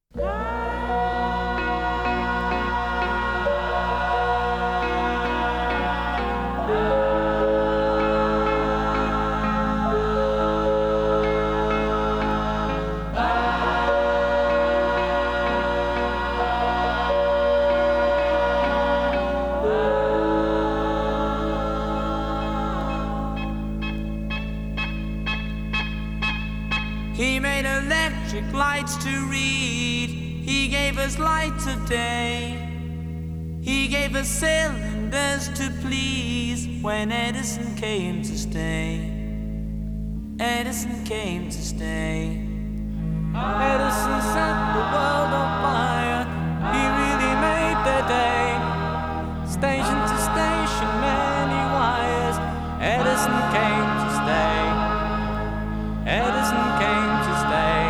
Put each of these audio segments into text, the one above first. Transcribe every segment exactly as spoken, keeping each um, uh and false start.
He made electric lights to read. He gave us light of day. He gave us cylinders to please when Edison came to stay. Edison came to stay. Edison set the world on fire. He really made their day. Station to station, many wires. Edison came to stay. Edison came to stay.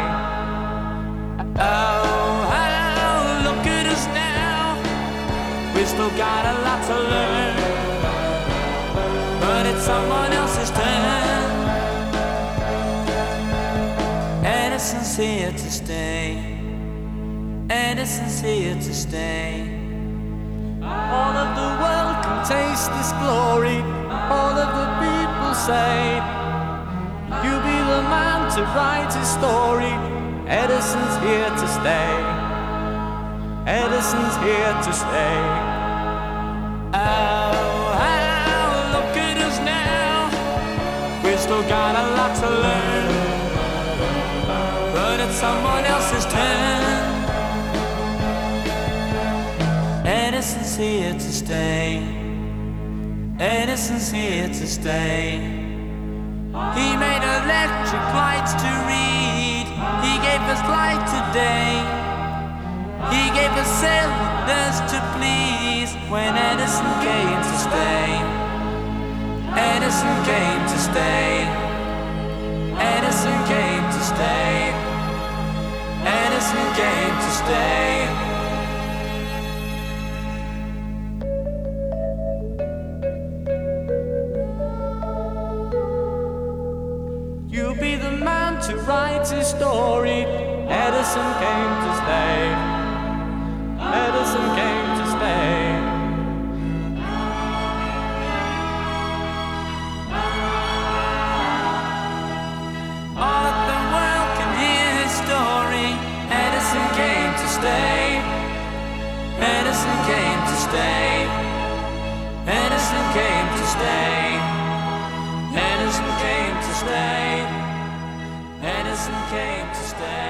Oh, oh, look at us now. We've still got a lot to learn, but it's someone else's turn. Edison's here to stay. Edison's here to stay. All of the world can taste this glory. All of the people say, you be the man to write his story. Edison's here to stay. Edison's here to stay. Oh, oh, look at us now. We've still got a lot to learn, but it's someone else's turn. Edison's here to stay. Edison's here to stay. He made electric lights to read. He gave us light today. He gave us cylinders to please when Edison came to stay. Edison came to stay. Edison came to stay. Edison came to stay. You be the man to write his story. Edison came to stay. Edison came to stay. All of the world can hear his story. Edison came to stay. Edison came to stay. Edison came to stay. Edison came to stay. Edison came to stay.